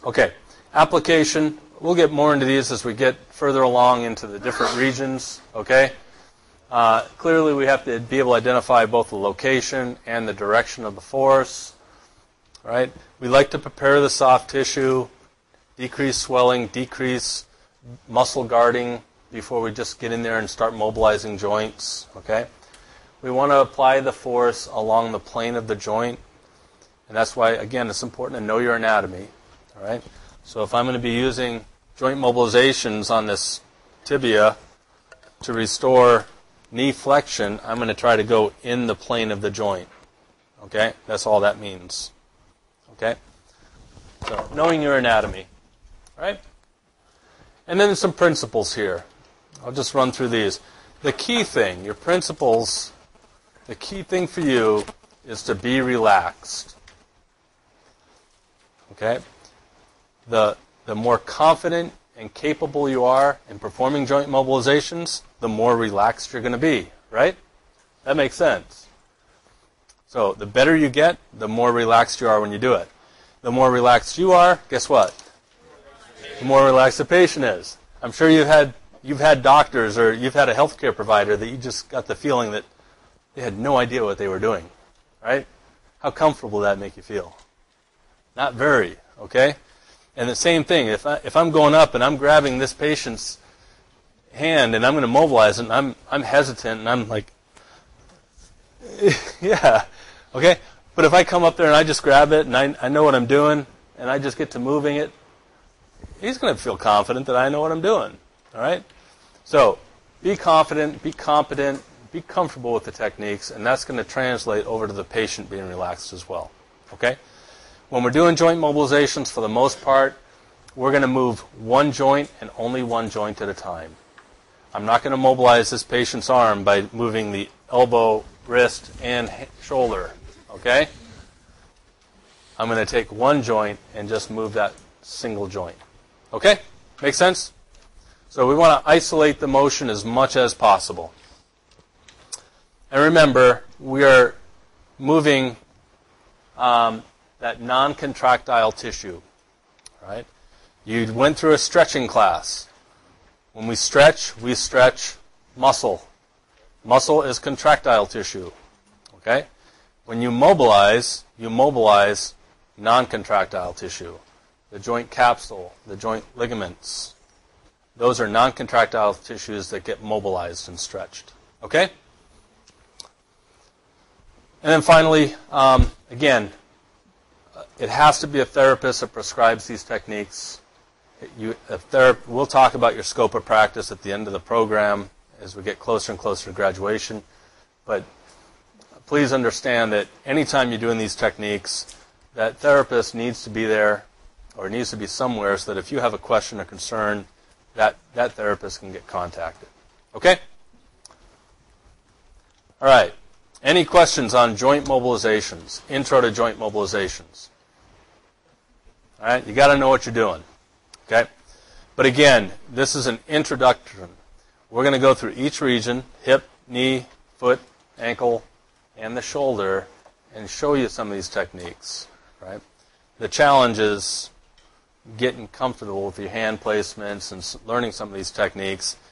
Okay, application. We'll get more into these as we get further along into the different regions, okay? Clearly, we have to be able to identify both the location and the direction of the force, right? We like to prepare the soft tissue, decrease swelling, decrease muscle guarding before we just get in there and start mobilizing joints, okay? We want to apply the force along the plane of the joint, and that's why, again, it's important to know your anatomy, all right? So if I'm going to be using joint mobilizations on this tibia to restore knee flexion, I'm going to try to go in the plane of the joint, okay? That's all that means, okay? So knowing your anatomy, right? And then some principles here. I'll just run through these. The key thing, your principles, the key thing for you is to be relaxed, okay? The more confident and capable you are in performing joint mobilizations, the more relaxed you're going to be, right? That makes sense. So the better you get, the more relaxed you are when you do it. The more relaxed you are, guess what? The more relaxed the patient is. I'm sure you've had doctors or you've had a healthcare provider that you just got the feeling that they had no idea what they were doing, right? How comfortable would that make you feel? Not very, okay? And the same thing, if I'm going up and I'm grabbing this patient's hand and I'm going to mobilize it, and I'm hesitant and I'm like, yeah, okay? But if I come up there and I just grab it and I know what I'm doing and I just get to moving it, he's going to feel confident that I know what I'm doing, all right? So be confident, be competent, be comfortable with the techniques, and that's going to translate over to the patient being relaxed as well, okay? When we're doing joint mobilizations, for the most part, we're going to move one joint and only one joint at a time. I'm not going to mobilize this patient's arm by moving the elbow, wrist, and shoulder, okay? I'm going to take one joint and just move that single joint, okay? Make sense? So we want to isolate the motion as much as possible. And remember, we are moving that non-contractile tissue, right? You went through a stretching class. When we stretch muscle. Muscle is contractile tissue, okay? When you mobilize non-contractile tissue. The joint capsule, the joint ligaments. Those are non-contractile tissues that get mobilized and stretched, okay? And then finally, again, it has to be a therapist that prescribes these techniques. We'll talk about your scope of practice at the end of the program as we get closer and closer to graduation. But please understand that anytime you're doing these techniques, that therapist needs to be there or needs to be somewhere so that if you have a question or concern, that therapist can get contacted. Okay? All right. Any questions on joint mobilizations, intro to joint mobilizations? All right, you got to know what you're doing, okay? But again, this is an introduction. We're going to go through each region, hip, knee, foot, ankle, and the shoulder, and show you some of these techniques, right? The challenge is getting comfortable with your hand placements and learning some of these techniques.